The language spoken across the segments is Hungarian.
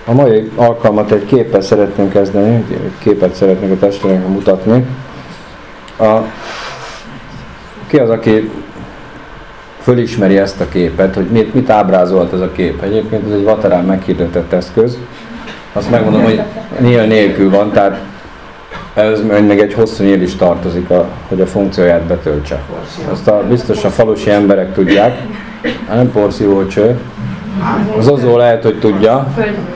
A mai alkalmat egy képpel szeretnénk kezdeni, egy képet szeretnénk a testvéreknek mutatni. Ki az, aki fölismeri ezt a képet, hogy mit ábrázolt ez a kép? Egyébként ez egy Vaterán meghirdetett eszköz. Azt megmondom, hogy nyíl nélkül van, tehát ez még egy hosszú nyíl is tartozik, hogy a funkcióját betöltse. Azt biztos a falusi emberek tudják. Nem porszívócső. Az Ozó lehet, hogy tudja.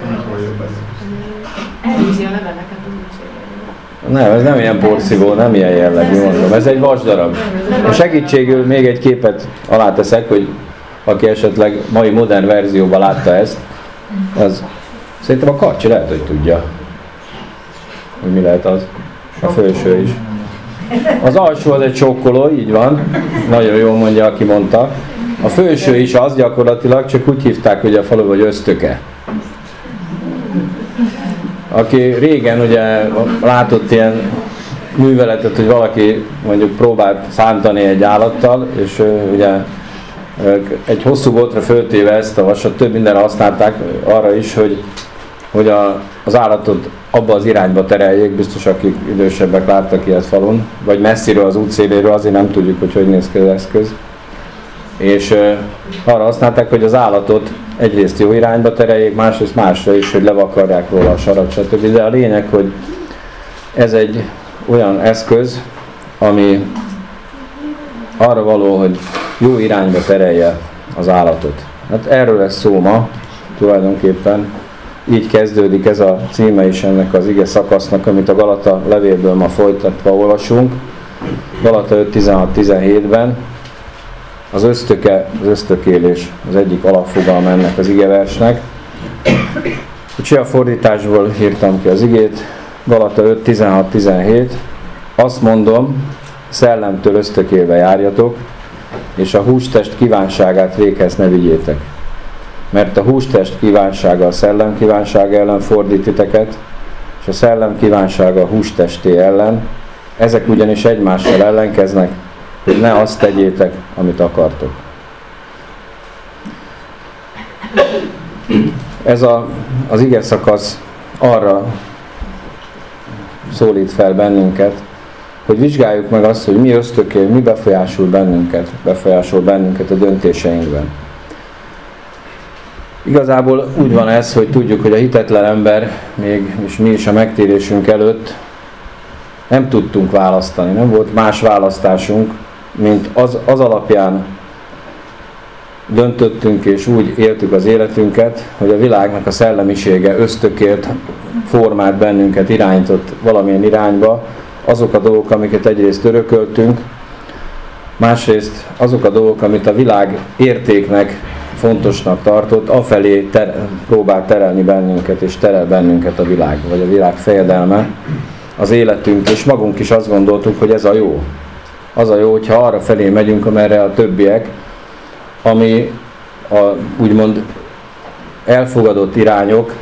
Elűzi a leveleket. Nem, ez nem ilyen porszívó, nem ilyen jellegű, mondom. Ez egy vasdarab. A segítségül még egy képet aláteszek, hogy aki esetleg mai modern verzióban látta ezt, az szerintem a Karcsi lehet, hogy tudja, hogy mi lehet az. A felső is. Az alsó az egy csókoló, így van. Nagyon jól mondja, aki mondta. A felső is az gyakorlatilag, csak úgy hívták ugye a falu, hogy ösztöke. Aki régen ugye látott ilyen műveletet, hogy valaki mondjuk próbált szántani egy állattal, és ugye egy hosszú boltra föltéve ezt a vasat, több mindenre használták arra is, hogy az állatot abba az irányba tereljék, biztos akik idősebbek láttak ilyet falun, vagy messziről az útszéléről, azért nem tudjuk, hogy néz ki az eszköz. És arra használták, hogy az állatot egyrészt jó irányba tereljék, másrészt másra is, hogy levakarják róla a sarat, stb. De a lényeg, hogy ez egy olyan eszköz, ami arra való, hogy jó irányba terelje az állatot. Hát erről lesz szó ma, tulajdonképpen így kezdődik ez a címe is ennek az ige szakasznak, amit a Galata levélből ma folytatva olvasunk. Galata 5.16-17-ben. Az ösztöke, az ösztökélés az egyik alapfogalma ennek az igeversnek. Úgyhogy a fordításból írtam ki az igét. Galata 5.16-17. Azt mondom, szellemtől ösztökélve járjatok, és a hústest kívánságát véghez ne vigyétek. Mert a hústest kívánsága a szellem kívánsága ellen fordít titeket, és a szellem kívánsága a hústesté ellen. Ezek ugyanis egymással ellenkeznek, hogy ne azt tegyétek, amit akartok. Ez az ige szakasz arra szólít fel bennünket, hogy vizsgáljuk meg azt, hogy mi ösztökél, mi befolyásol bennünket a döntéseinkben. Igazából úgy van ez, hogy tudjuk, hogy a hitetlen ember, még és mi is a megtérésünk előtt nem tudtunk választani, nem volt más választásunk, mint az alapján döntöttünk és úgy éltük az életünket, hogy a világnak a szellemisége ösztökélt, formált bennünket, irányított valamilyen irányba, azok a dolgok, amiket egyrészt örököltünk, másrészt azok a dolgok, amit a világ értéknek, fontosnak tartott, afelé próbál terelni bennünket, és terel bennünket a világ, vagy a világ fejedelme, az életünk, és magunk is azt gondoltuk, hogy ez a jó. Az a jó, hogyha arra felé megyünk, amerre a többiek, ami a úgymond elfogadott irányok,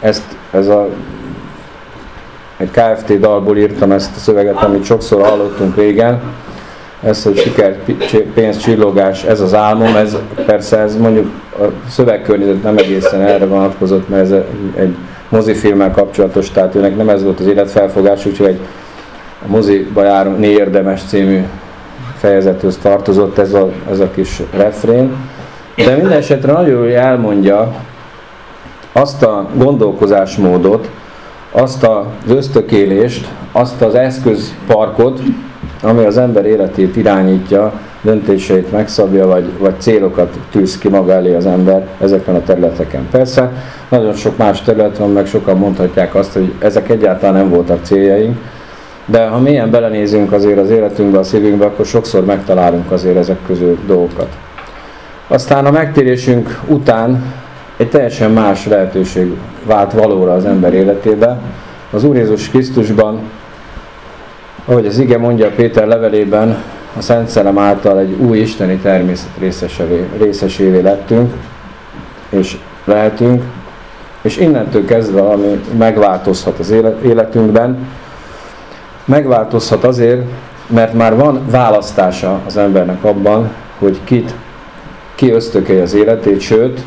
egy KFT dalból írtam ezt a szöveget, amit sokszor hallottunk régen, ez, hogy siker, pénz, csillogás, ez az álmom, persze ez mondjuk a szövegkörnyezet nem egészen erre vonatkozott, mert ez egy mozifilmmel kapcsolatos, tehát őnek nem ez volt az életfelfogás, úgyhogy a moziba járni érdemes című fejezethez tartozott ez a kis refrén. De minden esetre nagyon jól elmondja azt a gondolkozásmódot, azt az ösztökélést, azt az eszközparkot, ami az ember életét irányítja, döntéseit megszabja, vagy célokat tűz ki maga elé az ember ezeken a területeken. Persze, nagyon sok más terület van, meg sokan mondhatják azt, hogy ezek egyáltalán nem voltak céljaink, de ha mélyen belenézünk azért az életünkbe, a szívünkbe, akkor sokszor megtalálunk azért ezek közül dolgokat. Aztán a megtérésünk után egy teljesen más lehetőség vált valóra az ember életébe. Az Úr Jézus Krisztusban, ahogy az ige mondja Péter levelében, a Szent Szellem által egy új isteni természet részesévé lettünk, és lehetünk, és innentől kezdve valami megváltozhat az életünkben. Megváltozhat azért, mert már van választása az embernek abban, hogy ki ösztökélje az életét, sőt,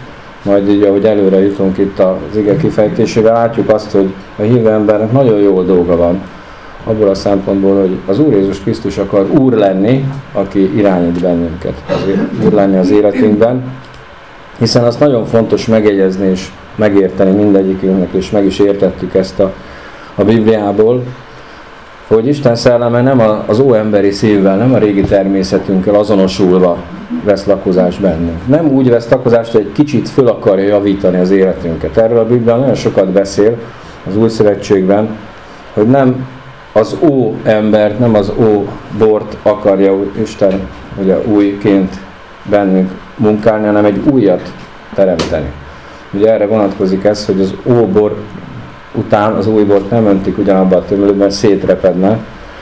majd így, ahogy előre jutunk itt az ige kifejtésére, látjuk azt, hogy a hívő embernek nagyon jó dolga van, abból a szempontból, hogy az Úr Jézus Krisztus akar Úr lenni, aki irányít bennünket, Úr lenni az életünkben, hiszen azt nagyon fontos megjegyezni és megérteni mindegyikünknek, és meg is értettük ezt a Bibliából, hogy Isten szelleme nem az óemberi szívvel, nem a régi természetünkkel azonosulva vesz lakozást bennünk. Nem úgy vesz lakozást, hogy egy kicsit föl akarja javítani az életünket. Erről a Biblia nagyon sokat beszél az Új Szövetségben, hogy nem az óembert, nem az óbort akarja Isten ugye újként bennünk munkálni, hanem egy újat teremteni. Ugye erre vonatkozik ez, hogy az óbor után az új bort nem öntik ugyanabba a tömlőben, szétrepedne.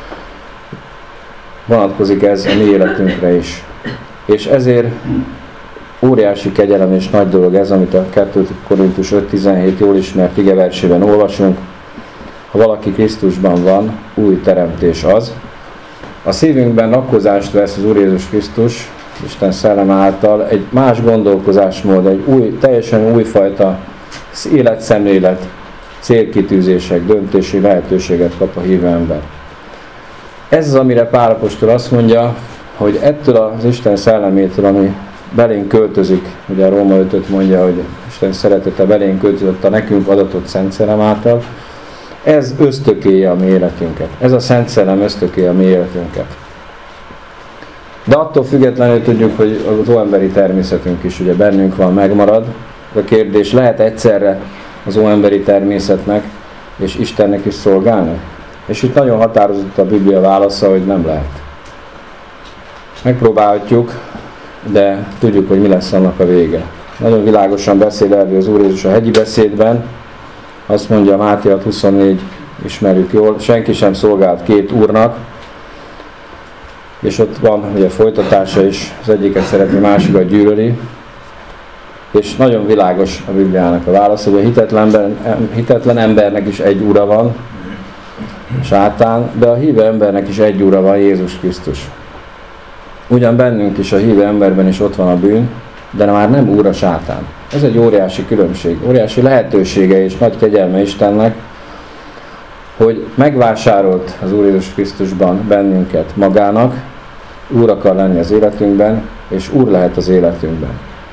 Vonatkozik ez a mi életünkre is. És ezért óriási kegyelem és nagy dolog ez, amit a 2 Korintus 5.17 jól ismert igeversében olvasunk. Ha valaki Krisztusban van, új teremtés az. A szívünkben lakozást vesz az Úr Jézus Krisztus, Isten szelleme által, egy más gondolkozásmód, egy teljesen újfajta életszemlélet, célkitűzések, döntési lehetőséget kap a hívő ember. Ez az, amire Pál apostol azt mondja, hogy ettől az Isten szellemétől, ami belénk költözik, ugye a Róma 5-öt mondja, hogy Isten szeretete belénk költözött a nekünk adatott Szent Szellem által, ez ösztökéje a mi életünket. Ez a Szent Szellem ösztökéje a mi életünket. De attól függetlenül tudjuk, hogy az óemberi természetünk is ugye bennünk van, megmarad. A kérdés, lehet egyszerre az óemberi természetnek és Istennek is szolgálni? És itt nagyon határozott a Biblia válasza, hogy nem lehet. Megpróbálhatjuk, de tudjuk, hogy mi lesz annak a vége. Nagyon világosan beszél erről az Úr Jézus a hegyi beszédben. Azt mondja Máté 6.24, ismerjük jól, senki sem szolgált két úrnak, és ott van ugye folytatása is, az egyiket szereti, másikat gyűlöli, és nagyon világos a Bibliának a válasz, hogy a hitetlen embernek is egy ura van, sátán, de a hívő embernek is egy ura van, Jézus Krisztus. Ugyan bennünk is, a hívő emberben is ott van a bűn, de már nem úr a sátán. Ez egy óriási különbség, óriási lehetősége és nagy kegyelme Istennek, hogy megvásárolt az Úr Jézus Krisztusban bennünket magának, úr akar lenni az életünkben, és úr lehet az életünkben.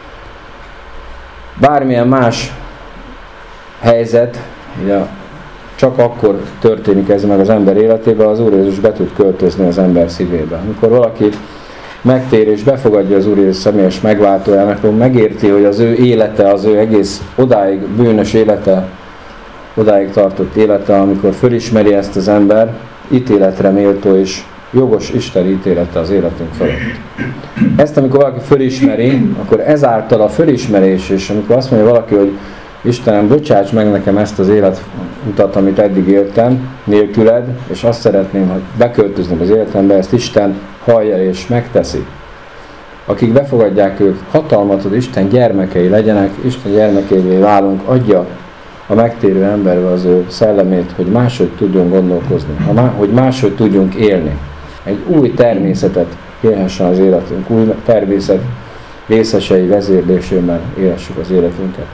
Bármilyen más helyzet, ugye, csak akkor történik ez meg az ember életében, az Úr Jézus be tud költözni az ember szívébe. Amikor valaki megtér és befogadja az Úr Jézus személyes megváltójának, megérti, hogy az ő élete, az ő egész odáig bűnös élete, odáig tartott élete, amikor fölismeri ezt az ember, ítéletre méltó és jogos Isten ítélete az életünk fölött. Ezt amikor valaki fölismeri, akkor ezáltal a fölismerés, és amikor azt mondja valaki, hogy Istenem, bocsáss meg nekem ezt az életutat, amit eddig éltem nélküled, és azt szeretném, hogy beköltöznöm az életembe, ezt Isten hallja és megteszi. Akik befogadják őt, hatalmat ad, Isten gyermekei legyenek, Isten gyermekeivé válunk, adja a megtérő emberbe az ő szellemét, hogy máshogy tudjon gondolkozni, hogy máshogy tudjunk élni. Egy új természetet élhessen az életünk, új természet részesei vezérlésében élhessük az életünket.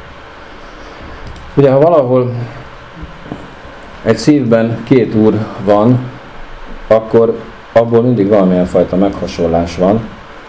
Ugye, ha valahol egy szívben két úr van, akkor abból mindig valamilyen fajta meghasonlás van.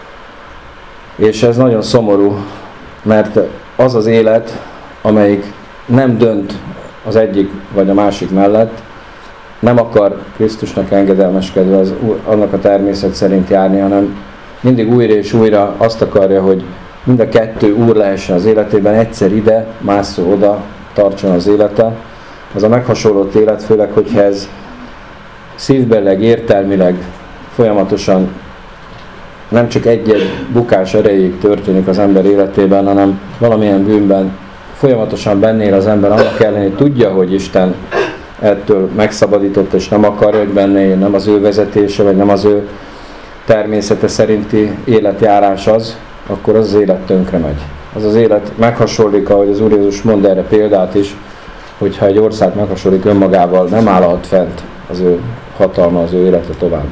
És ez nagyon szomorú, mert az az élet, amelyik nem dönt az egyik vagy a másik mellett, nem akar Krisztusnak engedelmeskedve annak a természet szerint járni, hanem mindig újra és újra azt akarja, hogy mind a kettő úr lehessen az életében, egyszer ide, másszor oda tartson az élete. Az a meghasonlott élet, főleg, hogyha ez szívbelileg, értelmileg folyamatosan nem csak egy-egy bukás erejéig történik az ember életében, hanem valamilyen bűnben folyamatosan benne él az ember, annak ellenére tudja, hogy Isten ettől megszabadított, és nem akarja, hogy benne él, nem az ő vezetése, vagy nem az ő természete szerinti életjárás az, akkor az élet tönkre megy. Az az élet meghasonlik, ahogy az Úr Jézus mond erre példát is, hogyha egy ország meghasonlik önmagával, nem állhat fent az ő hatalma, az ő élete tovább.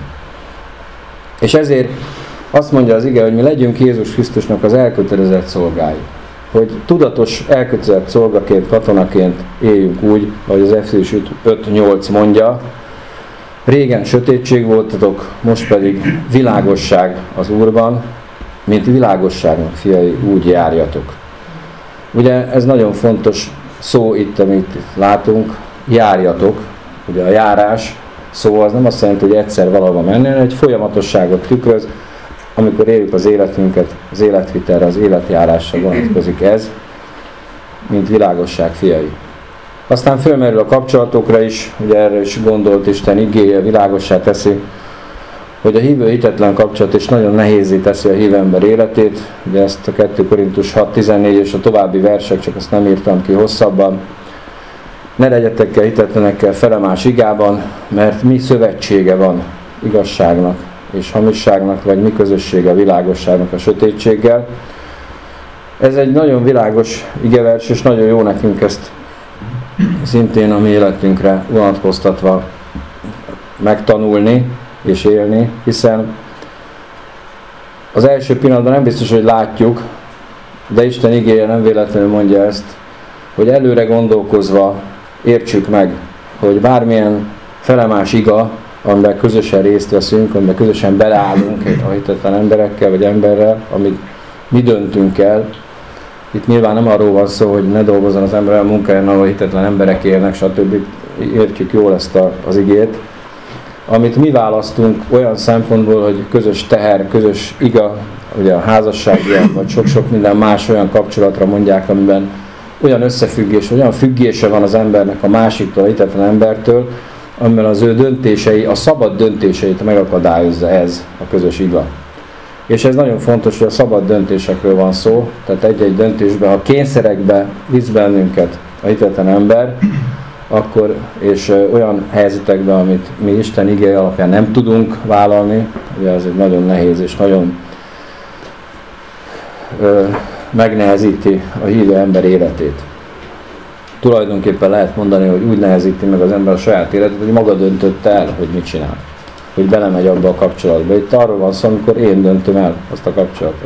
És ezért azt mondja az ige, hogy mi legyünk Jézus Krisztusnak az elkötelezett szolgái. hogy tudatos, elkötelezett szolgaként, katonaként éljünk úgy, ahogy az Efézus 5:8 mondja, régen sötétség voltatok, most pedig világosság az Úrban, mint világosságnak fiai, úgy járjatok. Ugye ez nagyon fontos szó itt, amit látunk, járjatok. Ugye a járás szó az nem azt jelenti, hogy egyszer valahova menni, hanem egy folyamatosságot tükröz, amikor éljük az életünket, az életvitelre, az életjárásra vonatkozik ez, mint világosság fiai. Aztán fölmerül a kapcsolatokra is, ugye erre is gondolt Isten igéje, világossá teszi, hogy a hívő hitetlen kapcsolat is nagyon nehézzé teszi a hívő ember életét. Ugye ezt a 2 Korintus 6:14 és a további versek, csak azt nem írtam ki hosszabban. Ne legyetek el hitetlenekkel felemás igában, mert mi szövetsége van igazságnak és hamisságnak, vagy mi közössége a világosságnak a sötétséggel. Ez egy nagyon világos igevers, és nagyon jó nekünk ezt szintén a mi életünkre vonatkoztatva megtanulni és élni, hiszen az első pillanatban nem biztos, hogy látjuk, de Isten igéje nem véletlenül mondja ezt, hogy előre gondolkozva értsük meg, hogy bármilyen felemás iga, amiben közösen részt veszünk, amiben közösen beleállunk a hitetlen emberekkel vagy emberrel, amit mi döntünk el. Itt nyilván nem arról van szó, hogy ne dolgozzon az ember a munkáján, ahol hitetlen emberek élnek, stb. Értjük jól ezt az igét. Amit mi választunk olyan szempontból, hogy közös teher, közös iga, ugye a házasság ilyen, vagy sok-sok minden más olyan kapcsolatra mondják, amiben olyan összefüggés, olyan függése van az embernek a másiktól, a hitetlen embertől, amiben az ő döntései, a szabad döntéseit megakadályozza ez a közös iga. És ez nagyon fontos, hogy a szabad döntésekről van szó, tehát egy-egy döntésben, ha kényszerekbe visz bennünket a hitetlen ember, akkor, és olyan helyzetekben, amit mi Isten igéje alapján nem tudunk vállalni, ugye ez egy nagyon nehéz és nagyon megnehezíti a hívő ember életét. Tulajdonképpen lehet mondani, hogy úgy nehezíti meg az ember a saját életet, hogy maga döntötte el, hogy mit csinál. Hogy belemegy abba a kapcsolatba. Itt arról van szó, amikor én döntöm el azt a kapcsolatot.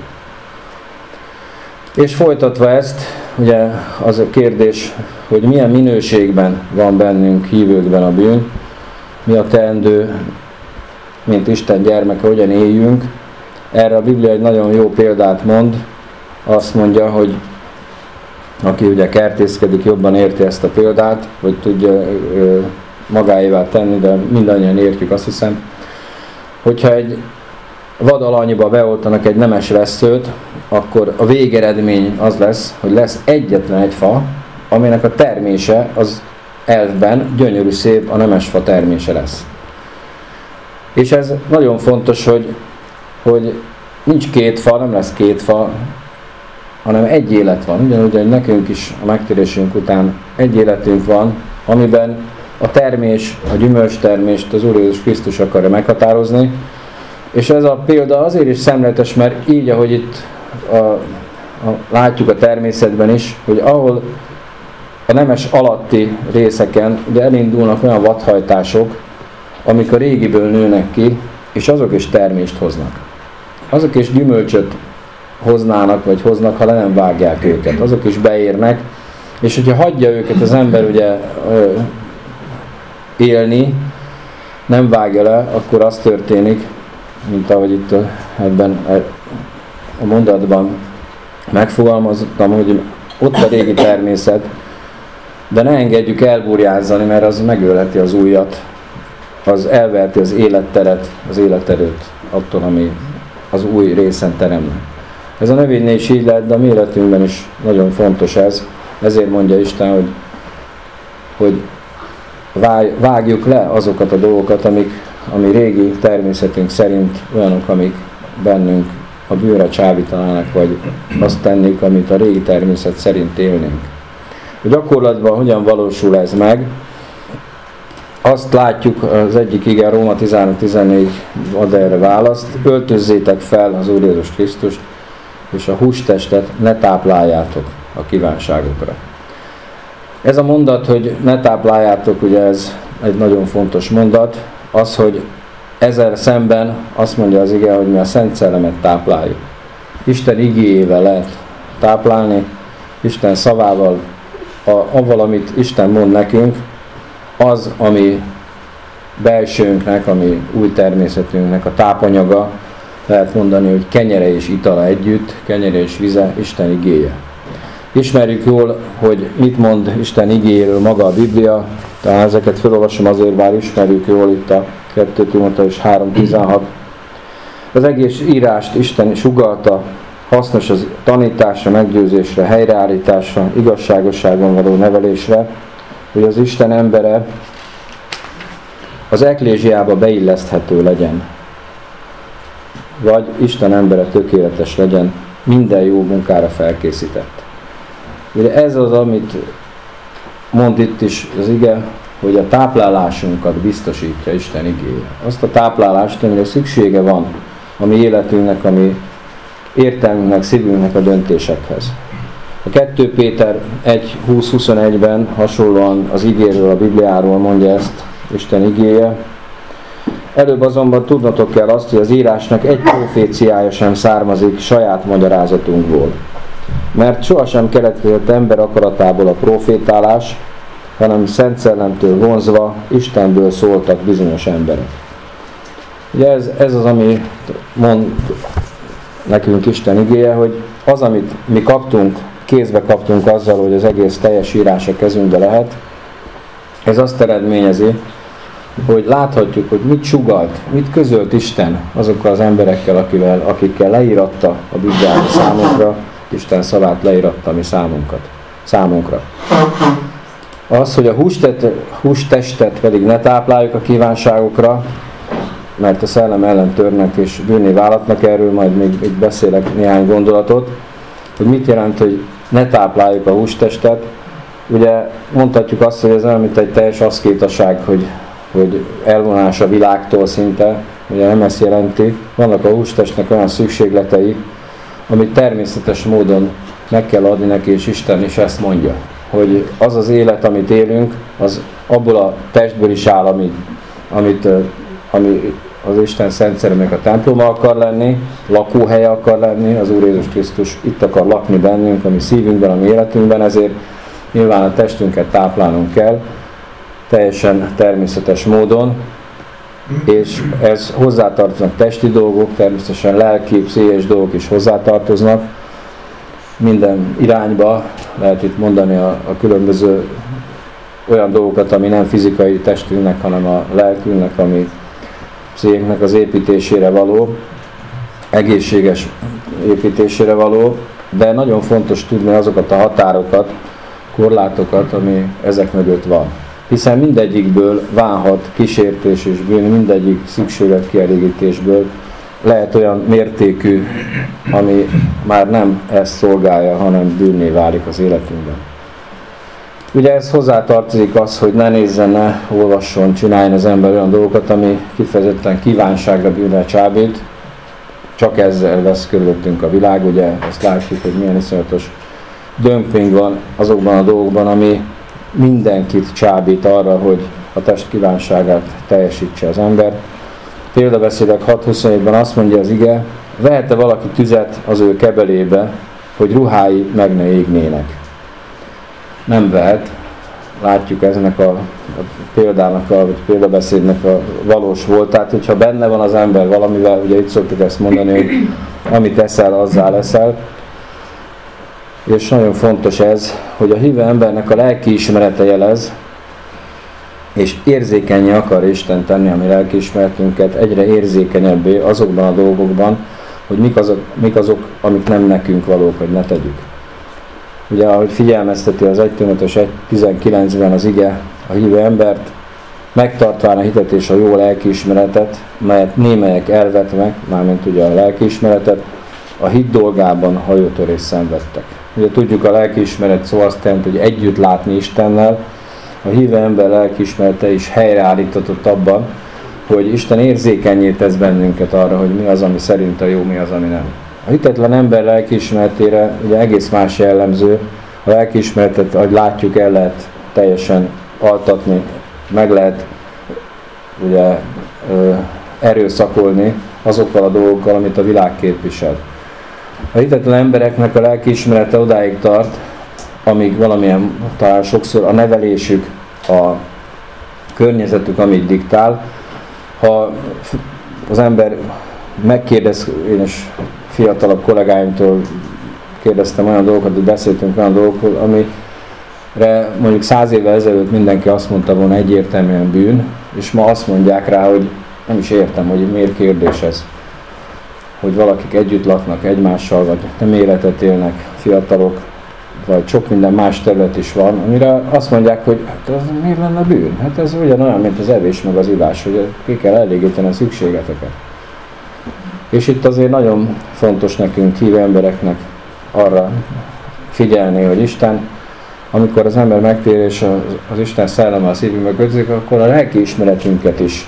És folytatva ezt, ugye az a kérdés, hogy milyen minőségben van bennünk hívőkben a bűn, mi a teendő, mint Isten gyermeke, hogyan éljünk. Erre a Biblia egy nagyon jó példát mond, azt mondja, hogy aki ugye kertészkedik, jobban érti ezt a példát, vagy tudja magáévá tenni, de mindannyian értjük, azt hiszem, hogyha egy vadalanyiba beoltanak egy nemes vesszőt, akkor a végeredmény az lesz, hogy lesz egyetlen egy fa, aminek a termése az elvben gyönyörű szép, a nemesfa termése lesz. És ez nagyon fontos, hogy nincs két fa, nem lesz két fa, hanem egy élet van. Ugyanúgy, hogy nekünk is a megtérésünk után egy életünk van, amiben a termés, a gyümölcstermést az Úr Jézus Krisztus akarja meghatározni. És ez a példa azért is szemléletes, mert így, ahogy itt látjuk a természetben is, hogy ahol a nemes alatti részeken ugye elindulnak olyan vadhajtások, amik a régiből nőnek ki, és azok is termést hoznak. Azok is gyümölcsöt hoznának, vagy hoznak, ha le nem vágják őket. Azok is beérnek, és hogyha hagyja őket az ember ugye élni, nem vágja le, akkor az történik, mint ahogy itt ebben a mondatban megfogalmaztam, hogy ott a régi természet, de ne engedjük elburjánzani, mert az megölheti az újat, az elverti az életteret, az életerőt attól, ami az új részen teremne. Ez a növénynél is így lehet, de a mi életünkben is nagyon fontos ez. Ezért mondja Isten, hogy vágjuk le azokat a dolgokat, ami régi természetünk szerint olyanok, amik bennünk a bűnre csábítanának, vagy azt tennék, amit a régi természet szerint élnénk. A gyakorlatban hogyan valósul ez meg? Azt látjuk, az egyik ige, Róma 13-14 ad erre választ, öltözzétek fel az Úr Jézus Krisztust, és a hústestet ne tápláljátok a kívánságokra. Ez a mondat, hogy ne tápláljátok, ugye ez egy nagyon fontos mondat, az, hogy ezzel szemben azt mondja az ige, hogy mi a Szent Szellemet tápláljuk. Isten igéjével lehet táplálni, Isten szavával, avval, amit Isten mond nekünk, az, ami belsőnknek, ami új természetünknek a tápanyaga, lehet mondani, hogy kenyere és itala együtt, kenyere és vize, Isten igéje. Ismerjük jól, hogy mit mond Isten igéjéről maga a Biblia, talán ezeket felolvasom azért, bár ismerjük jól itt a 2 Timotheus 3:16. Az egész írást Isten is sugallta, hasznos az tanításra, meggyőzésre, helyreállításra, igazságosságon való nevelésre, hogy az Isten embere az eklézsiába beilleszthető legyen, vagy Isten embere tökéletes legyen, minden jó munkára felkészített. Ugye ez az, amit mond itt is az ige, hogy a táplálásunkat biztosítja Isten igéje. Azt a táplálást, amire szüksége van a mi életünknek, a mi értelmünknek, szívünknek a döntésekhez. A 2 Péter 1:20-21-ben hasonlóan az igéről, a Bibliáról mondja ezt Isten igéje. Előbb azonban tudnotok kell azt, hogy az írásnak egy proféciája sem származik saját magyarázatunkból. Mert sohasem keletkezett ember akaratából a profétálás, hanem Szent Szellemtől vonzva Istenből szóltak bizonyos emberek. Ugye ez az, ami mond nekünk Isten igéje, hogy az, amit mi kaptunk, kézbe kaptunk azzal, hogy az egész teljes írás a kezünkbe lehet, ez azt eredményezi, hogy láthatjuk, hogy mit sugalt, mit közölt Isten azokkal az emberekkel, akikkel leíratta a Bibliát számunkra, Isten szavát leíratta mi számunkra. Az, hogy a hústestet pedig ne tápláljuk a kívánságokra, mert a szellem ellen törnek és bűnné válatnak, erről majd még beszélek néhány gondolatot, hogy mit jelent, hogy ne tápláljuk a hústestet. Ugye mondhatjuk azt, hogy ez olyan, mint egy teljes aszkétaság, hogy elvonás a világtól szinte, ugye nem ezt jelenti. Vannak a hústestnek olyan szükségletei, amit természetes módon meg kell adni neki, és Isten is ezt mondja, hogy az az élet, amit élünk, az abból a testből is áll, ami az Isten szent szeremének a temploma akar lenni, lakóhelye akar lenni, az Úr Jézus Krisztus itt akar lakni bennünk, a mi szívünkben, a mi életünkben, ezért nyilván a testünket táplálnunk kell, teljesen természetes módon, és ez hozzátartoznak testi dolgok, természetesen lelki, pszichés dolgok is hozzátartoznak, minden irányba lehet itt mondani a különböző olyan dolgokat, ami nem fizikai testünknek, hanem a lelkünknek, ami pszichénknek az építésére való, egészséges építésére való, de nagyon fontos tudni azokat a határokat, korlátokat, ami ezek mögött van. Hiszen mindegyikből válhat kísértés és bűn, mindegyik szükségletkielégítésből lehet olyan mértékű, ami már nem ezt szolgálja, hanem bűnné válik az életünkben. Ugye ez hozzátartozik az, hogy ne nézzen, ne olvasson, csináljon az ember olyan dolgokat, ami kifejezetten kívánságra, bűnre csábít. Csak ezzel vesz körülöttünk a világ, ugye ezt látjuk, hogy milyen iszonyatos dömping van azokban a dolgokban, ami mindenkit csábít arra, hogy a test kívánságát teljesítse az ember. Példabeszédek 6:27-ben azt mondja az ige, vehet-e valaki tüzet az ő kebelébe, hogy ruhái meg ne égnének? Nem vehet. Látjuk eznek a példának, vagy példabeszédnek a valós voltát, hogyha benne van az ember valamivel, ugye itt szoktuk ezt mondani, hogy amit eszel, azzá leszel. És nagyon fontos ez, hogy a hívő embernek a lelkiismerete jelez, és érzékennyé akar Isten tenni a mi lelkiismeretünket, egyre érzékenyebbé azokban a dolgokban, hogy mik azok, amik nem nekünk valók, hogy ne tegyük. Ugye, ahogy figyelmezteti az 1 Timotheus 1:19-ben az ige a hívő embert, megtartván a hitet és a jó lelkiismeretet, melyet némelyek elvetnek, mármint ugye a lelkiismeretet, a hit dolgában hajótörést szenvedtek. Ugye tudjuk, a lelkiismeret szó azt jelenti, hogy együtt látni Istennel. A hívő ember lelkiismerete is helyreállítatott abban, hogy Isten érzékennyé tesz bennünket arra, hogy mi az, ami szerint a jó, mi az, ami nem. A hitetlen ember lelkiismeretére ugye egész más jellemző. A lelkiismeretet, ahogy látjuk, el lehet teljesen altatni, meg lehet ugye, erőszakolni azokkal a dolgokkal, amit a világ képvisel. A hitetlen embereknek a lelkiismerete odáig tart, amíg valamilyen, talán sokszor a nevelésük, a környezetük, amit diktál. Ha az ember megkérdez, én is fiatalabb kollégáimtól kérdeztem olyan dolgokat, hogy beszéltünk olyan dolgokról, amire mondjuk 100 évvel ezelőtt mindenki azt mondta volna egyértelműen bűn, és ma azt mondják rá, hogy nem is értem, hogy miért kérdés ez. Hogy valakik együtt laknak egymással, vagy nem életet élnek, fiatalok, vagy sok minden más terület is van, amire azt mondják, hogy hát ez miért lenne bűn? Hát ez ugyanolyan, mint az evés meg az ivás, hogy ki kell elégíteni a szükségeteket. És itt azért nagyon fontos nekünk, hívő embereknek arra figyelni, hogy Isten, amikor az ember megtér és az Isten szelleme a szívünkbe kötődik, akkor a lelki ismeretünket is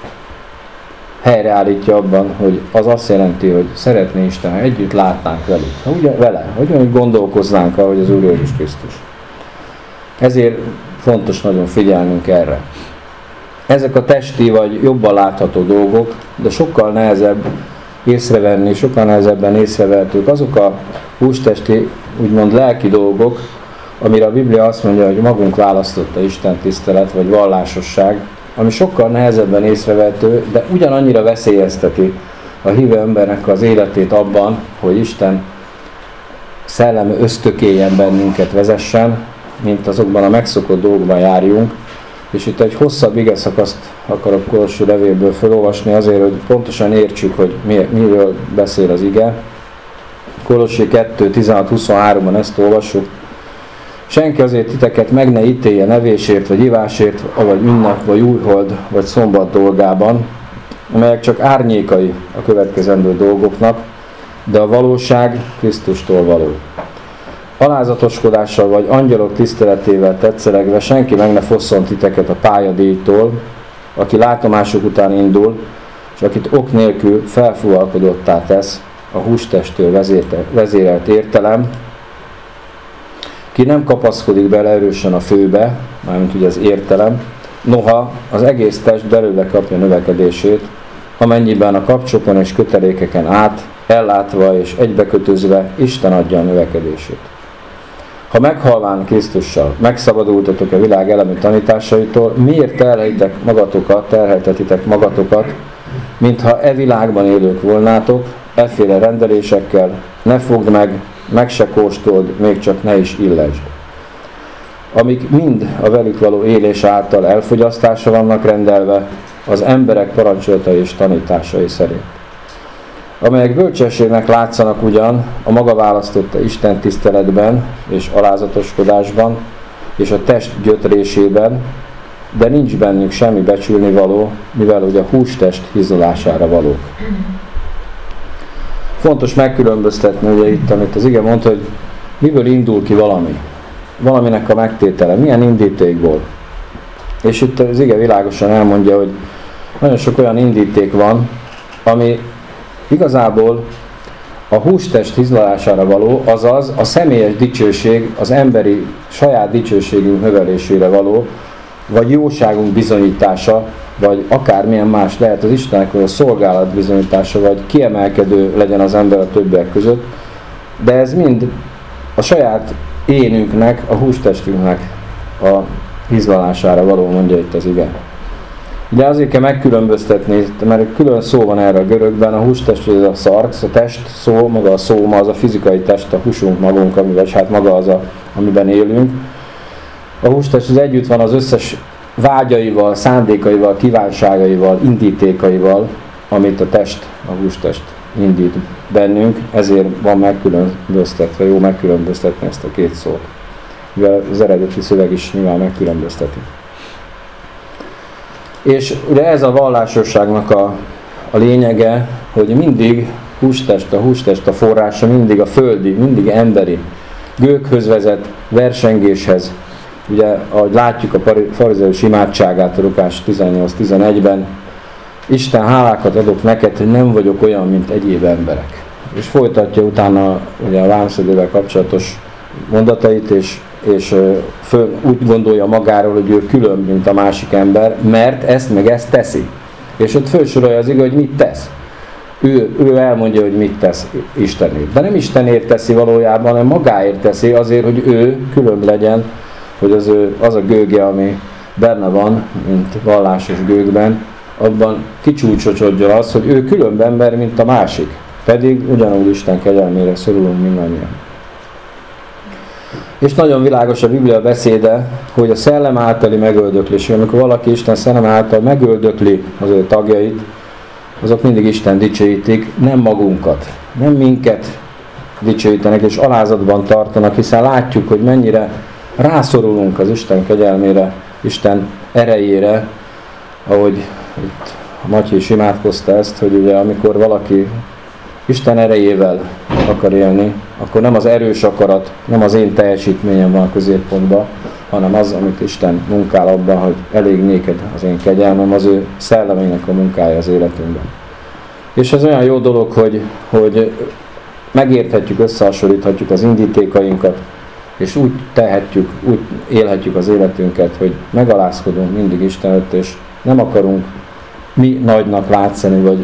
helyreállítja abban, hogy az azt jelenti, hogy szeretné Isten, ha együtt látnánk vele, hogy úgy gondolkoznánk, ahogy az Úr Jézus Krisztus. Ezért fontos nagyon figyelnünk erre. Ezek a testi vagy jobban látható dolgok, de sokkal nehezebb észrevenni, sokkal nehezebben észrevehetők azok a hústesti, úgymond lelki dolgok, amire a Biblia azt mondja, hogy magunk választotta Isten tisztelet vagy vallásosság, ami sokkal nehezebben észrevehető, de ugyanannyira veszélyezteti a hívő embernek az életét abban, hogy Isten szelleme ösztökéljen bennünket, vezessen, mint azokban a megszokott dolgokban járjunk. És itt egy hosszabb igeszakaszt akarok Kolossé levélből felolvasni azért, hogy pontosan értsük, hogy miről beszél az ige. Kolossé 2.16-23-ban ezt olvassuk. Senki azért titeket meg ne ítélje nevésért, vagy ivásért, vagy ünnep, vagy újhold, vagy szombat dolgában, amelyek csak árnyékai a következendő dolgoknak, de a valóság Krisztustól való. Alázatoskodással vagy angyalok tiszteletével tetszelegve senki meg ne fosszon titeket a pályadíjtól, aki látomások után indul, és akit ok nélkül felfúvalkodottá tesz a hústesttől vezérelt értelem, ki nem kapaszkodik bele erősen a főbe, mármint ugye az értelem, noha az egész test belőle kapja növekedését, amennyiben a kapcsokon és kötelékeken át, ellátva és egybekötözve Isten adja a növekedését. Ha meghalván Krisztussal megszabadultatok a világ elemi tanításaitól, miért terheltetitek magatokat, mintha e világban élők volnátok, efféle rendelésekkel, ne fogd meg se kóstold, még csak ne is illesd. Amik mind a velük való élés által elfogyasztásra vannak rendelve, az emberek parancsolatai és tanításai szerint. Amelyek bölcsességnek látszanak ugyan a maga választotta Isten tiszteletben és alázatoskodásban és a test gyötrésében, de nincs bennük semmi becsülni való, mivel ugye a hústest hízolására valók. Fontos megkülönböztetni ugye itt, amit az ige mondta, hogy miből indul ki valami. Valaminek a megtétele, milyen indítékból. És itt az ige világosan elmondja, hogy nagyon sok olyan indíték van, ami igazából a hústest hízlalására való, azaz a személyes dicsőség, az emberi saját dicsőségünk növelésére való, vagy jóságunk bizonyítása, vagy akármilyen más lehet az Istennek, hogy a szolgálat bizonyítása, vagy kiemelkedő legyen az ember a többiek között, de ez mind a saját énünknek, a hústestünknek a hízlalására való, mondja itt az ige. De azért kell megkülönböztetni, mert külön szó van erre a görögben, a hústest, ez a szarx, a test szó, maga a szóma, az a fizikai test, a húsunk magunk, vagy hát maga az, amiben élünk. A hústest az együtt van az összes vágyaival, szándékaival, kívánságaival, indítékaival, amit a hústest indít bennünk, ezért van megkülönböztetve, jó megkülönböztetni ezt a két szót. Mivel az eredeti szöveg is nyilván megkülönbözteti. És ugye ez a vallásosságnak a lényege, hogy mindig a hústest a forrása mindig a földi, mindig emberi gőkhöz vezet, versengéshez. Ugye, ahogy látjuk a farizeus imádságát a Lukás 18-11-ben, Isten, hálákat adok neked, hogy nem vagyok olyan, mint egyéb emberek. És folytatja utána ugye a vámszedővel kapcsolatos mondatait, és úgy gondolja magáról, hogy ő külön, mint a másik ember, mert ezt meg ezt teszi. És ott felsorolja az ige, hogy mit tesz. ő elmondja, hogy mit tesz Istenért. De nem Istenért teszi valójában, hanem magáért teszi azért, hogy ő különb legyen, hogy az a gőge, ami benne van, mint vallásos gőgben, abban kicsúcsosodjon az, hogy ő különb ember, mint a másik. Pedig ugyanúgy Isten kegyelmére szorulunk mindannyian. És nagyon világos a Biblia beszéde, hogy a szellem általi megöldöklés, amikor valaki Isten szellem által megöldökli az ő tagjait, azok mindig Isten dicsőítik, nem magunkat, nem minket dicsőítenek és alázatban tartanak, hiszen látjuk, hogy mennyire rászorulunk az Isten kegyelmére, Isten erejére, ahogy itt Matyi is imádkozta ezt, hogy ugye amikor valaki Isten erejével akar élni, akkor nem az erős akarat, nem az én teljesítményem van a középpontban, hanem az, amit Isten munkál abban, hogy elég néked az én kegyelmem, az ő szellemének a munkája az életünkben. És ez olyan jó dolog, hogy megérthetjük, összehasonlíthatjuk az indítékainkat, és úgy tehetjük, úgy élhetjük az életünket, hogy megalázkodunk mindig Isten előtt, és nem akarunk mi nagynak látszani, vagy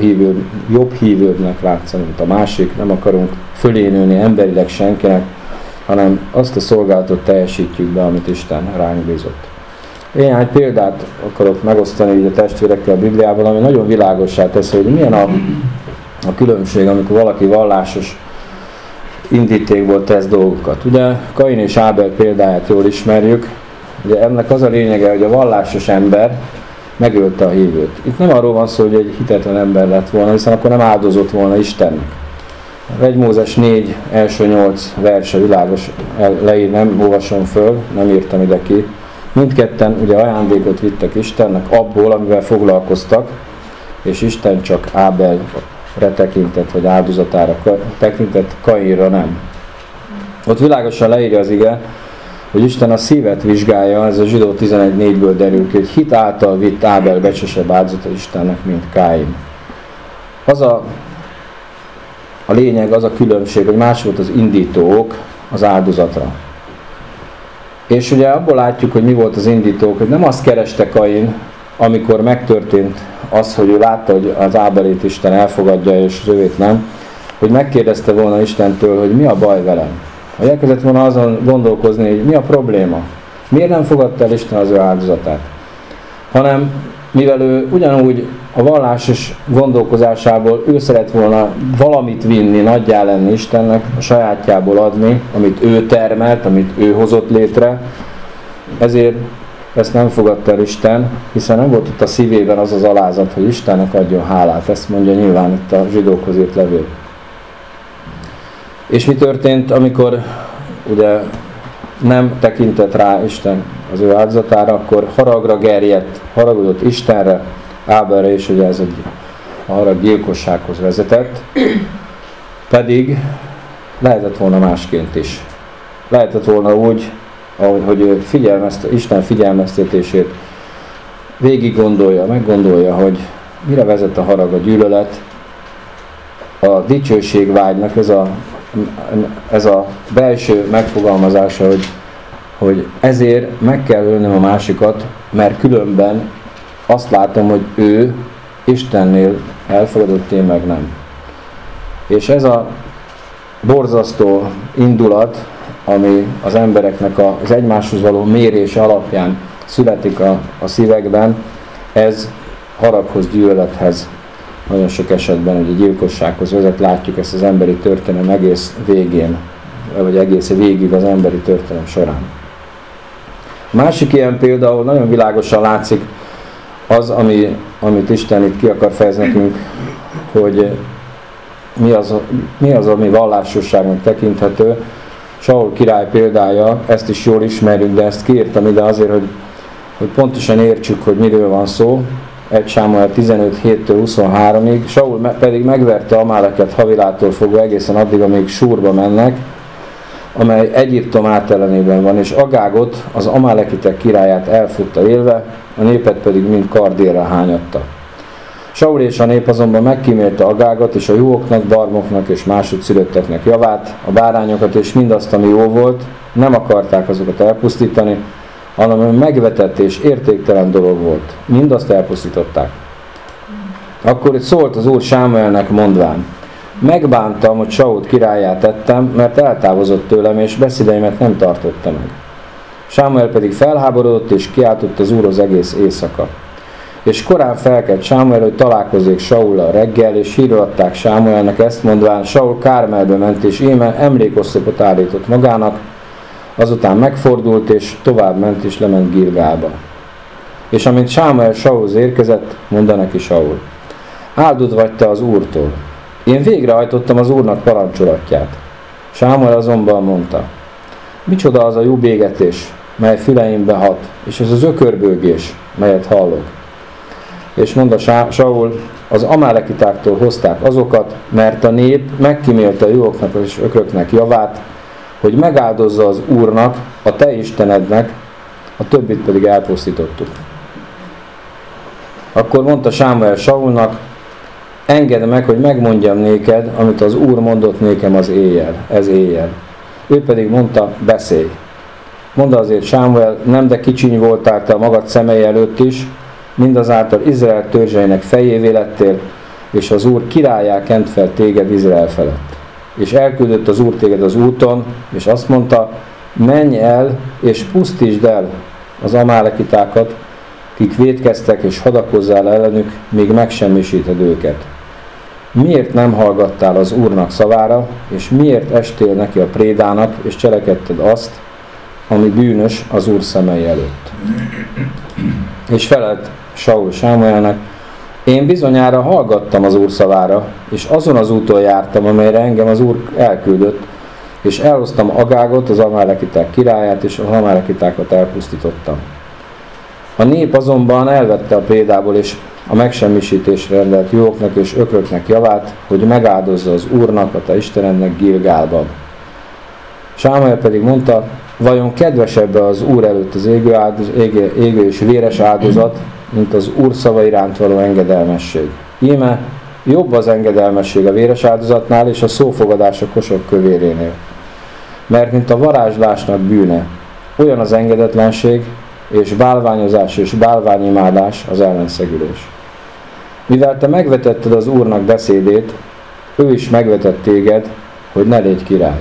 jobb hívőbbnek látszani, mint a másik, nem akarunk fölé nőni emberileg senkinek, hanem azt a szolgálatot teljesítjük be, amit Isten ránk bízott. Néhány példát akarok megosztani így a testvérekkel a Bibliában, ami nagyon világossá teszi, hogy milyen a különbség, amikor valaki vallásos indítékból tesz dolgokat. Ugye Kain és Ábel példáját jól ismerjük, ugye ennek az a lényege, hogy a vallásos ember megölte a hívőt. Itt nem arról van szó, hogy egy hitetlen ember lett volna, hiszen akkor nem áldozott volna Istennek. 1 Mózes 4 első 8 verse világos leír, nem olvasom föl, nem írtam ide ki. Mindketten ugye ajándékot vittek Istennek abból, amivel foglalkoztak, és Isten csak Ábelre tekintett, vagy áldozatára tekintett, Kainra nem. Ott világosan leírja az ige, hogy Isten a szívet vizsgálja, ez a Zsidó 11.4-ből derül ki, hogy hit által vitt Ábel becsesebb áldozata Istennek, mint Káin. Az a lényeg, az a különbség, hogy más volt az indító ok az áldozatra. És ugye abból látjuk, hogy mi volt az indító ok, hogy nem azt kereste Kain, amikor megtörtént az, hogy ő látta, hogy az Ábelét Isten elfogadja, és az övét nem, hogy megkérdezte volna Istentől, hogy mi a baj velem. Hogy elkezdett volna azon gondolkozni, hogy mi a probléma. Miért nem fogadta el Isten az ő áldozatát? Hanem mivel ő ugyanúgy a vallásos gondolkozásából ő szeret volna valamit vinni, nagyjá lenni Istennek, a sajátjából adni, amit ő termelt, amit ő hozott létre, ezért ezt nem fogadta el Isten, hiszen nem volt ott a szívében az az alázat, hogy Istennek adjon hálát. Ezt mondja nyilván itt a zsidókhoz írt levél. És mi történt, amikor ugye nem tekintett rá Isten az ő áldozatára, akkor haragra gerjedt, haragudott Istenre, Ábelre, és ugye ez a harag gyilkossághoz vezetett, pedig lehetett volna másként is. Lehetett volna úgy, hogy Isten figyelmeztetését végig gondolja, meggondolja, hogy mire vezet a harag, a gyűlölet, a dicsőségvágynak ez a belső megfogalmazása, hogy ezért meg kell ölnöm a másikat, mert különben azt látom, hogy ő Istennél elfogadott, én meg nem. És ez a borzasztó indulat, ami az embereknek az egymáshoz való mérése alapján születik a szívekben, ez haraghoz, gyűlölethez, nagyon sok esetben egy gyilkossághoz vezet, látjuk ezt az emberi történelem egész végén, vagy egész végig az emberi történelem során. A másik ilyen példa, ahol nagyon világosan látszik az, amit Isten itt ki akar fejezni nekünk, hogy mi az, ami vallásosságnak tekinthető. Saul király példája, ezt is jól ismerjük, de ezt kiírtam ide azért, hogy pontosan értsük, hogy miről van szó. 1 Sámuel 15:7-23-ig. Saul pedig megverte Amáleket Havilától fogva egészen addig, amíg Súrba mennek, amely Egyiptom átellenében van, és Agágot, az amálekitek királyát elfogta élve, a népet pedig mind kardérrel hányatta. Saul és a nép azonban megkímélte Agágot, és a juhoknak, barmoknak és másodszülötteknek javát, a bárányokat és mindazt, ami jó volt, nem akarták azokat elpusztítani, hanem megvetett és értéktelen dolog volt. Mindazt elpusztították. Akkor szólt az Úr Sámuelnek mondván: megbántam, hogy Sault királlyá tettem, mert eltávozott tőlem, és beszédeimet nem tartotta meg. Sámuel pedig felháborodott, és kiáltott az Úrhoz egész éjszaka. És korán felkelt Sámuel, hogy találkozzék Saullal reggel, és hírül adták Sámuelnek ezt mondván: Saul Kármelbe ment, és íme emlékoszlopot állított magának, azután megfordult, és tovább ment, és lement Gilgálba. És amint Sámuel Saulhoz érkezett, mondta neki Saul: áldott vagy te az Úrtól. Én végrehajtottam az Úrnak parancsolatját. Sámuel azonban mondta: micsoda az a jubégetés, mely füleimbe hat, és ez az ökörbőgés, melyet hallok. És mondta Saul: az amalekitáktól hozták azokat, mert a nép megkímélte a juhoknak és ökröknek javát, hogy megáldozza az Úrnak, a te Istenednek, a többit pedig elpusztítottuk. Akkor mondta Sámuel Saulnak: engedd meg, hogy megmondjam néked, amit az Úr mondott nékem ez éjjel. Ő pedig mondta: beszélj. Mondta azért Sámuel: nem de kicsiny voltál te a magad szemei előtt is, mindazáltal Izrael törzseinek fejévé lettél, és az Úr királlyá kent fel téged Izrael felett. És elküldött az Úr téged az úton, és azt mondta: menj el, és pusztítsd el az amálekitákat, kik vétkeztek, és hadakozzál ellenük, míg megsemmisíted őket. Miért nem hallgattál az Úrnak szavára, és miért estél neki a prédának, és cselekedted azt, ami bűnös az Úr szemei előtt? És felelt Saul Sámuelnek: én bizonyára hallgattam az Úr szavára, és azon az úton jártam, amelyre engem az Úr elküldött, és elhoztam Agágot, az amálekiták királyát, és az amálekitákat elpusztítottam. A nép azonban elvette a prédából és a megsemmisítésre rendelt juhoknak és ökröknek javát, hogy megáldozza az Úrnak, a te Istenednek Gilgálban. Sámuel pedig mondta: vajon kedvesebb az Úr előtt az égő és véres áldozat, mint az Úr szava iránt való engedelmesség? Íme jobb az engedelmesség a véres áldozatnál, és a szófogadás a kosok kövérénél. Mert mint a varázslásnak bűne, olyan az engedetlenség, és bálványozás és bálványimádás az ellenszegülés. Mivel te megvetetted az Úrnak beszédét, ő is megvetett téged, hogy ne légy király.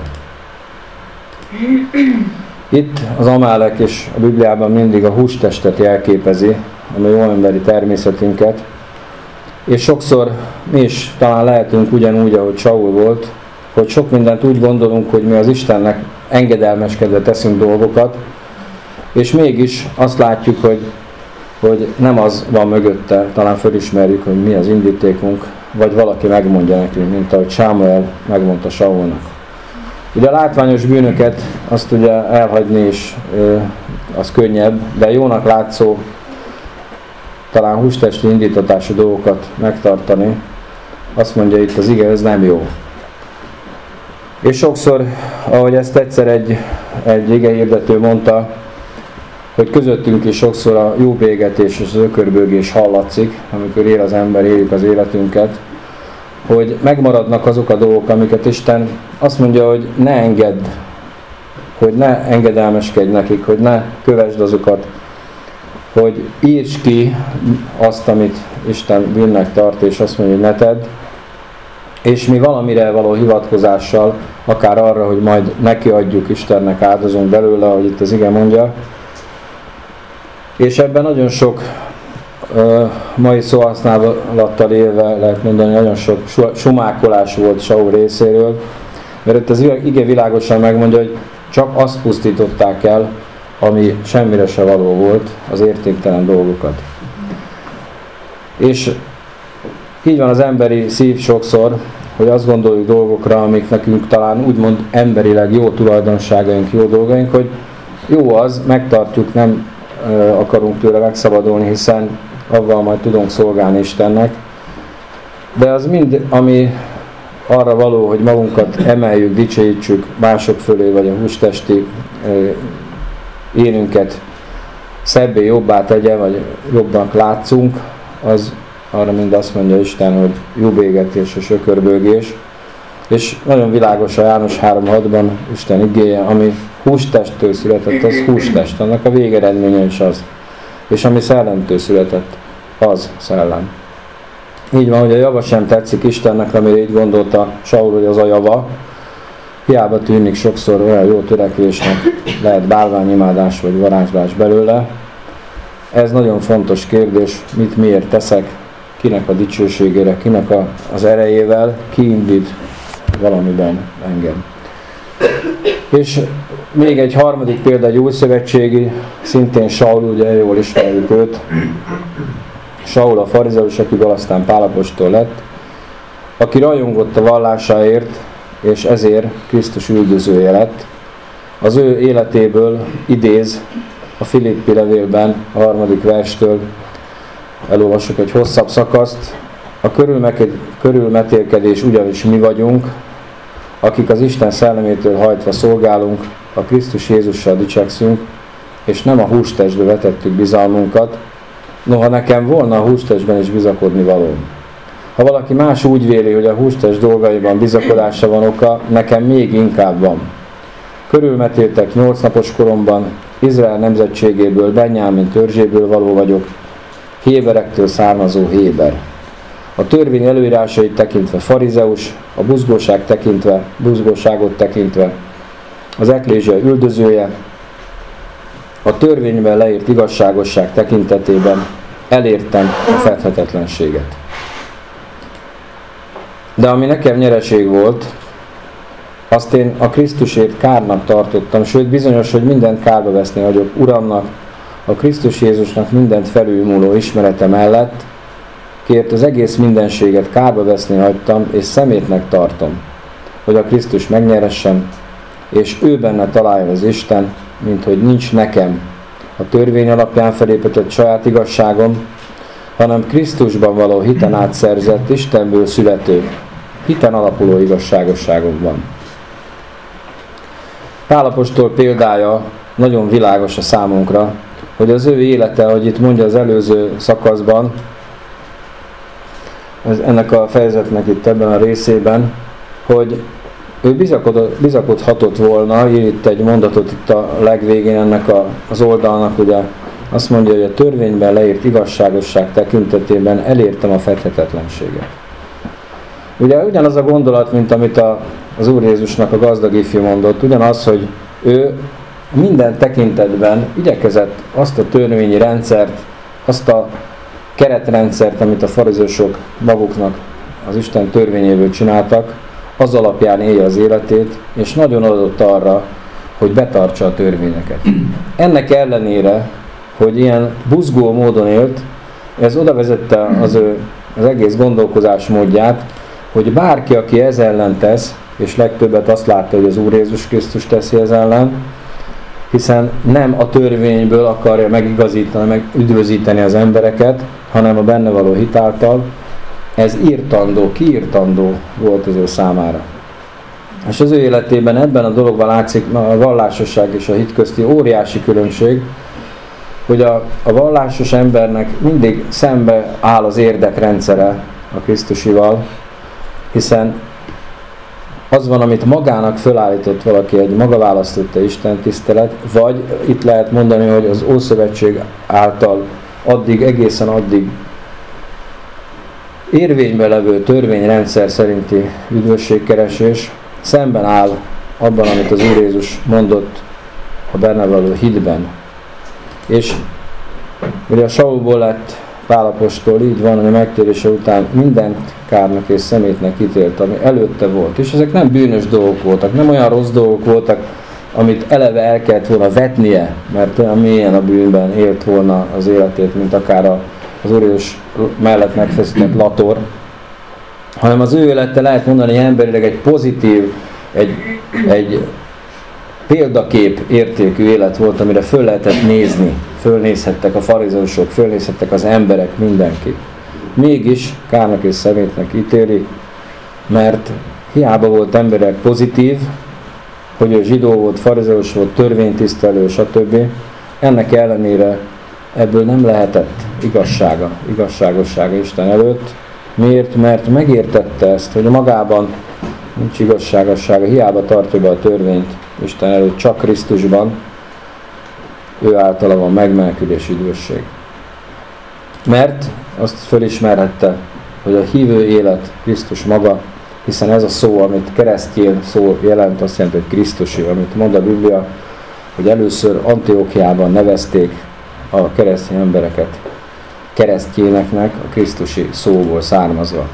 Itt az Amálek és a Bibliában mindig a hústestet jelképezi, a jó emberi természetünket, és sokszor mi is talán lehetünk ugyanúgy, ahogy Saul volt, hogy sok mindent úgy gondolunk, hogy mi az Istennek engedelmeskedve teszünk dolgokat, és mégis azt látjuk, hogy nem az van mögötte, talán felismerjük, hogy mi az indítékunk, vagy valaki megmondja nekünk, mint ahogy Sámuel megmondta Saulnak. Ugye a látványos bűnöket azt ugye elhagyni is az könnyebb, de jónak látszó, talán hústesti indítatású dolgokat megtartani, azt mondja itt az ige, ez nem jó. És sokszor, ahogy ezt egyszer egy igehirdető mondta, hogy közöttünk is sokszor a jóbégetés és az ökörbőgés hallatszik, amikor él az ember, éljük az életünket, hogy megmaradnak azok a dolgok, amiket Isten azt mondja, hogy ne engedd, hogy ne engedelmeskedj nekik, hogy ne kövesd azokat, hogy írts ki azt, amit Isten bűnnek tart, és azt mondja, hogy ne tedd, és mi valamire való hivatkozással, akár arra, hogy majd neki adjuk, Istennek áldozunk belőle, ahogy itt az ige mondja, és ebben nagyon sok mai szóhasználattal élve lehet mondani, nagyon sok sumákolás volt Saul részéről, mert itt az ige világosan megmondja, hogy csak azt pusztították el, ami semmire se való volt, az értéktelen dolgokat. És így van az emberi szív sokszor, hogy azt gondoljuk dolgokra, amik nekünk talán úgymond emberileg jó tulajdonságaink, jó dolgaink, hogy jó az, megtartjuk, nem akarunk tőle megszabadulni, hiszen avval majd tudunk szolgálni Istennek. De az mind, ami arra való, hogy magunkat emeljük, dicsőítsük mások fölé, vagy a hústesti énünket szebbé, jobbá tegye, vagy jobbnak látszunk, az arra mind azt mondja Isten, hogy jubégetés és ökörbőgés. És nagyon világos a János 3.6-ban Isten igéje, ami hústesttől született, az hústest, annak a végeredménye is az. És ami szellemtől született, az szellem. Így van, hogy a java sem tetszik Istennek, amire így gondolta Saul, hogy az a java. Hiába tűnik sokszor olyan jó törekvésnek, lehet bálványimádás vagy varázslás belőle. Ez nagyon fontos kérdés, mit miért teszek, kinek a dicsőségére, kinek az erejével, ki indít valamiben engem. És még egy harmadik példa, egy újszövetségi, szintén Saul, ugye jól ismerjük őt. Saul a farizeus, akiből aztán Pál apostol lett, aki rajongott a vallásáért, és ezért Krisztus üldözője lett. Az ő életéből idéz a Filippi levélben, a 3. verstől, elolvasok egy hosszabb szakaszt. A körülmetélkedés ugyanis mi vagyunk, akik az Isten szellemétől hajtva szolgálunk, a Krisztus Jézussal dicsekszünk, és nem a hústestbe vetettük bizalmunkat, noha nekem volna a hústestben is bizakodni valóm. Ha valaki más úgy véli, hogy a hústest dolgaiban bizakodásra van oka, nekem még inkább van. Körülmetéltek 8 napos koromban, Izrael nemzetségéből, Benjámin törzséből való vagyok, héberektől származó héber. A törvény előírásait tekintve farizeus, a buzgóságot tekintve az eklézsia üldözője, a törvényben leírt igazságosság tekintetében elértem a fedhetetlenséget. De ami nekem nyereség volt, azt én a Krisztusért kárnak tartottam, sőt bizonyos, hogy mindent kárba veszni vagyok Uramnak, a Krisztus Jézusnak mindent felülmúló ismerete mellett, kiért az egész mindenséget kárba veszni hagytam, és szemétnek tartom, hogy a Krisztus megnyeressem, és ő benne találjon az Isten, mint hogy nincs nekem a törvény alapján felépített saját igazságom, hanem Krisztusban való hiten átszerzett, Istenből születő, hiten alapuló igazságosságom van. Pál apostol példája nagyon világos a számunkra, hogy az ő élete, ahogy itt mondja az előző szakaszban, ennek a fejezetnek itt ebben a részében, hogy ő bizakodhatott volna, ír itt egy mondatot itt a legvégén ennek az oldalnak, ugye azt mondja, hogy a törvényben leírt igazságosság tekintetében elértem a fedhetetlenséget. Ugye ugyanaz a gondolat, mint amit az Úr Jézusnak a gazdag ifjú mondott, ugyanaz, hogy ő minden tekintetben igyekezett azt a törvényi rendszert, azt a keretrendszert, amit a farizeusok maguknak az Isten törvényéből csináltak, az alapján élje az életét, és nagyon adott arra, hogy betartsa a törvényeket. Ennek ellenére, hogy ilyen buzgó módon élt, ez oda vezette az egész gondolkozás módját, hogy bárki, aki ez ellen tesz, és legtöbbet azt látta, hogy az Úr Jézus Krisztus teszi ez ellen, hiszen nem a törvényből akarja megigazítani, meg üdvözíteni az embereket, hanem a benne való hit által, ez kiírtandó volt az ő számára. És az ő életében ebben a dologban látszik a vallásosság és a hit közti óriási különbség, hogy a vallásos embernek mindig szembe áll az érdekrendszere a Krisztusival, hiszen az van, amit magának fölállított valaki, egy maga választotta Isten tisztelet, vagy itt lehet mondani, hogy az Ószövetség által egészen addig érvényben levő törvényrendszer szerinti üdvösségkeresés szemben áll abban, amit az Úr Jézus mondott a benne való hitben. És ugye a Saulból lett Pál apostol, így van, hogy a megtérése után mindent kárnak és szemétnek ítélt, ami előtte volt. És ezek nem bűnös dolgok voltak, nem olyan rossz dolgok voltak, amit eleve el kellett volna vetnie, mert olyan mélyen a bűnben élt volna az életét, mint akár az Úr Jézus mellett megfeszített Lator, hanem az ő élete lehet mondani emberileg egy pozitív, egy példakép értékű élet volt, amire föl lehetett nézni, fölnézhettek a farizeusok, fölnézhettek az emberek, mindenki. Mégis kárnak és szemétnek ítéli, mert hiába volt emberek pozitív, hogy ő zsidó volt, farizeus volt, törvénytisztelő, stb. Ennek ellenére ebből nem lehetett igazságossága Isten előtt. Miért? Mert megértette ezt, hogy magában nincs igazságossága, hiába tartja be a törvényt Isten előtt, csak Krisztusban, ő általa van megmenekülés, üdvösség. Mert azt fölismerhette, hogy a hívő élet Krisztus maga, hiszen ez a szó, amit keresztjén szó jelent, azt jelenti, hogy Krisztusi, amit mond a Biblia, hogy először Antiochiában nevezték a keresztény embereket keresztjéneknek, a Krisztusi szóból származva.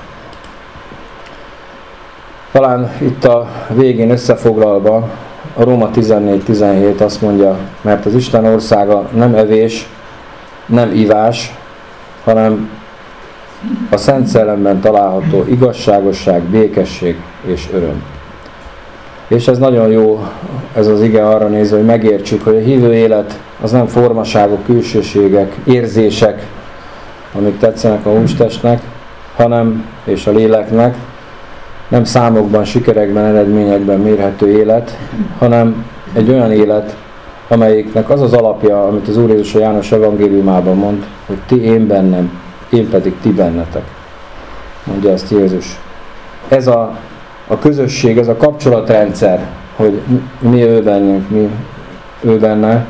Talán itt a végén összefoglalva a Róma 14:17 azt mondja, mert az Isten országa nem evés, nem ivás, hanem a Szent Szellemben található igazságosság, békesség és öröm. És ez nagyon jó, ez az ige arra nézve, hogy megértsük, hogy a hívő élet az nem formaságok, külsőségek, érzések, amik tetszenek a hústestnek, hanem, és a léleknek, nem számokban, sikerekben, eredményekben mérhető élet, hanem egy olyan élet, amelyiknek az az alapja, amit az Úr Jézus a János evangéliumában mond, hogy ti én bennem, én pedig ti bennetek. Mondja ezt Jézus. Ez a közösség, ez a kapcsolatrendszer, hogy mi ő bennünk, mi ő benne,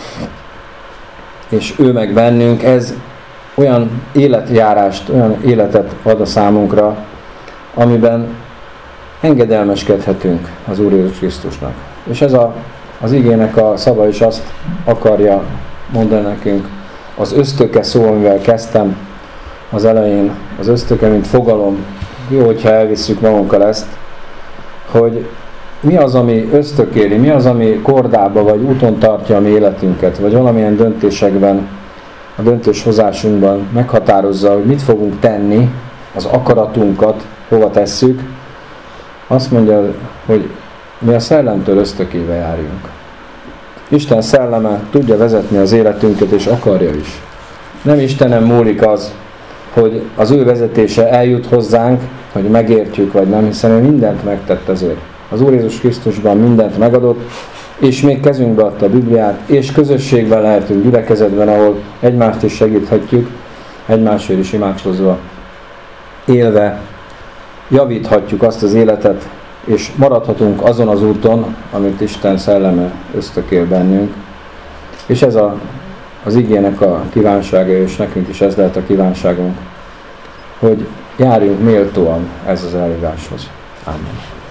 és ő meg bennünk, ez olyan életjárást, olyan életet ad a számunkra, amiben engedelmeskedhetünk az Úr Jézus Krisztusnak. És ez az igének a szava is azt akarja mondani nekünk. Az ösztöke szó, amivel kezdtem az elején, az ösztöke, mint fogalom, jó, hogyha elvisszük magunkkal ezt, hogy mi az, ami ösztökéli, mi az, ami kordába vagy úton tartja a mi életünket, vagy valamilyen döntésekben, a döntéshozásunkban meghatározza, hogy mit fogunk tenni, az akaratunkat hova tesszük. Azt mondja, hogy mi a szellemtől ösztökéve járjunk. Isten szelleme tudja vezetni az életünket, és akarja is. Nem Istenem múlik az, hogy az ő vezetése eljut hozzánk, hogy megértjük vagy nem, hiszen ő mindent megtett ezért. Az Úr Jézus Krisztusban mindent megadott, és még kezünkbe adta a Bibliát, és közösségben lehetünk, gyülekezetben, ahol egymást is segíthetjük, egymásért is imádkozva, élve, javíthatjuk azt az életet, és maradhatunk azon az úton, amit Isten szelleme ösztökél bennünk. És ez az igének a kívánsága, és nekünk is ez lehet a kívánságunk, hogy járjunk méltóan ez az elhíváshoz. Amen.